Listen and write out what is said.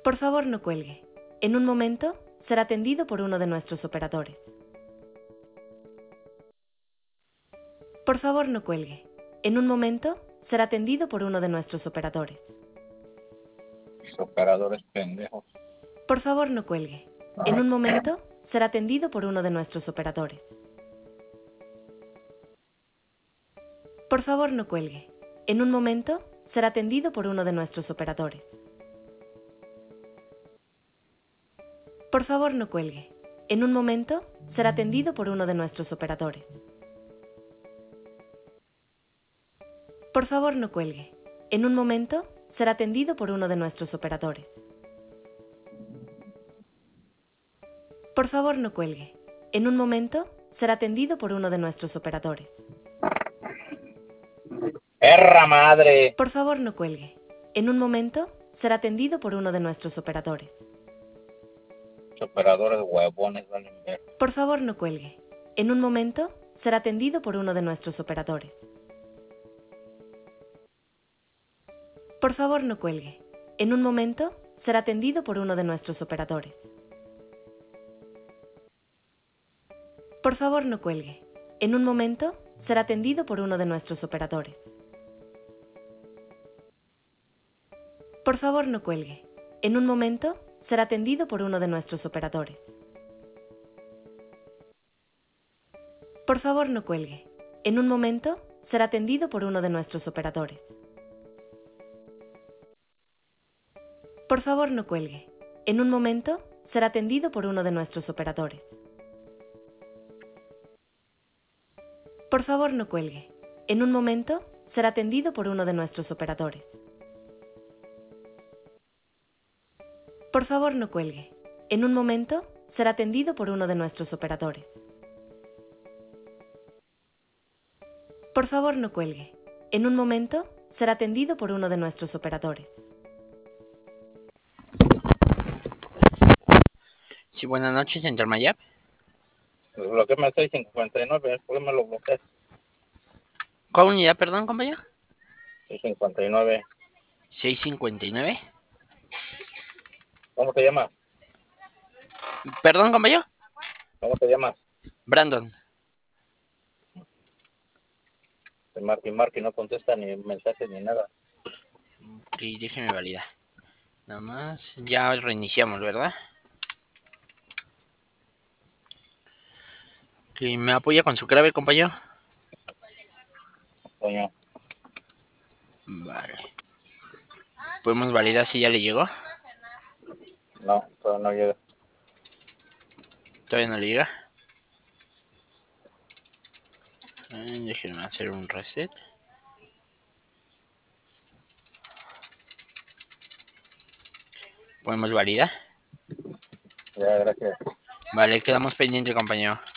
Por favor, no cuelgue. En un momento, será atendido por uno de nuestros operadores. Por favor, no cuelgue. En un momento, será atendido por uno de nuestros operadores. Los operadores pendejos. Por favor, no cuelgue. En un momento, será atendido por uno de nuestros operadores. Por favor, no cuelgue. En un momento, será atendido por uno de nuestros operadores. Por favor, no cuelgue. En un momento, será atendido por uno de nuestros operadores. Por favor, no cuelgue. En un momento, será atendido por uno de nuestros operadores. Por favor, no cuelgue. En un momento, será atendido por uno de nuestros operadores. ¡Perra madre! Por favor, no cuelgue. En un momento, será atendido por uno de nuestros operadores. Los operadores huevones valen ver. Por favor, no cuelgue. En un momento, será atendido por uno de nuestros operadores. Por favor, no cuelgue. En un momento, será atendido por uno de nuestros operadores. Por favor, no cuelgue. En un momento, será atendido por uno de nuestros operadores. Por favor, no cuelgue. En un momento, será atendido por uno de nuestros operadores. Por favor, no cuelgue. En un momento, será atendido por uno de nuestros operadores. Por favor, no cuelgue. En un momento, será atendido por uno de nuestros operadores. Por favor, no cuelgue. En un momento, será atendido por uno de nuestros operadores. Por favor, no cuelgue. En un momento, será atendido por uno de nuestros operadores. Por favor, no cuelgue. En un momento, será atendido por uno de nuestros operadores. Sí, buenas noches, Central Mayap. Bloqueame el 659, ¿por qué me lo bloqueas? ¿Cuál unidad, perdón, compañero? 659. 659. ¿Cómo te llamas? Perdón, compañero. ¿Cómo te llamas? Brandon. Marky no contesta ni mensajes ni nada. Ok, déjeme validar. Nada más. Ya reiniciamos, ¿verdad? Ok, ¿me apoya con su clave, compañero? Coño. Vale. ¿Podemos validar si ya le llegó? No, todavía no llega. Todavía no le llega. Déjenme hacer un reset. ¿Podemos validar? Ya, gracias. Vale, quedamos pendientes, compañero.